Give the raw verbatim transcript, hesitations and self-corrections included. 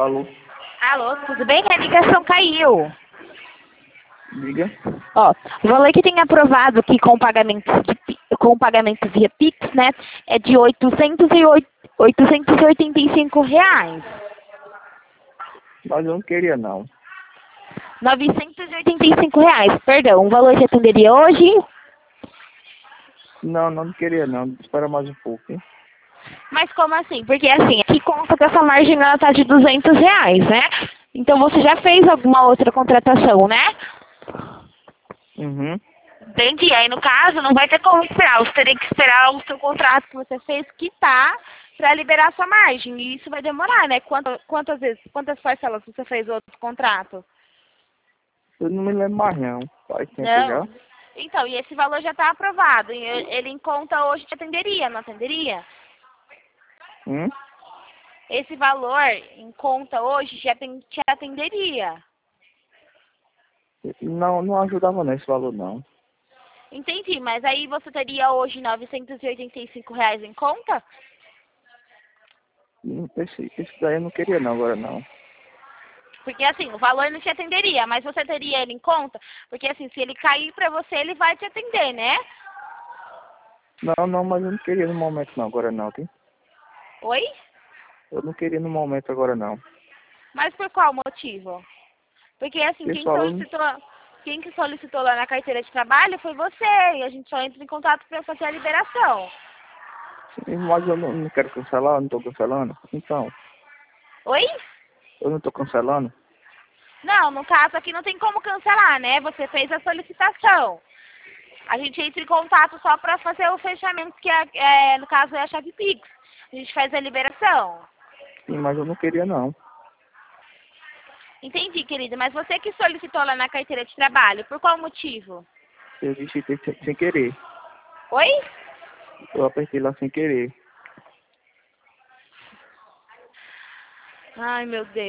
Alô? Alô, tudo bem? A ligação caiu. Diga. Ó, o valor que tem aprovado aqui com pagamento, de Pi- com pagamento via Pix, né, é de oitocentos e oito oitocentos e oitenta e cinco reais. Mas eu não queria, não. novecentos e oitenta e cinco reais, perdão. O valor que atenderia hoje? Não, não queria, não. Espera mais um pouco, hein? Mas como assim? Porque assim, aqui conta que essa margem ela tá de duzentos reais, né? Então você já fez alguma outra contratação, né? Uhum. Entendi. Aí, no caso, não vai ter como esperar. Você teria que esperar o seu contrato que você fez quitar para liberar a sua margem. E isso vai demorar, né? Quanto, quantas vezes, quantas parcelas você fez outro contrato? Eu não me lembro mais, não. Faz tempo já. Não. Então, e esse valor já está aprovado. E ele em conta hoje te atenderia, não atenderia? Hum? Esse valor em conta hoje já tem- te atenderia. Não, não ajudava nesse valor, não. Entendi, mas aí você teria hoje novecentos e oitenta e cinco reais em conta? Hum, Esse, esse daí eu não queria, não, agora não. Porque assim, o valor não te atenderia, mas você teria ele em conta? Porque assim, se ele cair pra você, ele vai te atender, né? Não, não, mas eu não queria no momento, não, agora não, tem? Oi? Eu não queria no momento agora, não. Mas por qual motivo? Porque assim, Esse quem valor, solicitou, quem que solicitou lá na carteira de trabalho foi você, e a gente só entra em contato para fazer a liberação. sim, mas eu não, não quero cancelar, eu não tô cancelando. Então, Oi? eu não tô cancelando. Não, no caso aqui não tem como cancelar, né? Você fez a solicitação. A gente entra em contato só para fazer o fechamento, que é, é, no caso é a chave Pix. A gente faz a liberação. Sim, mas eu não queria, não. Entendi, querida, mas você que solicitou lá na carteira de trabalho, por qual motivo? Eu digitei sem, sem querer. Oi? Eu apertei lá sem querer. Ai, meu Deus.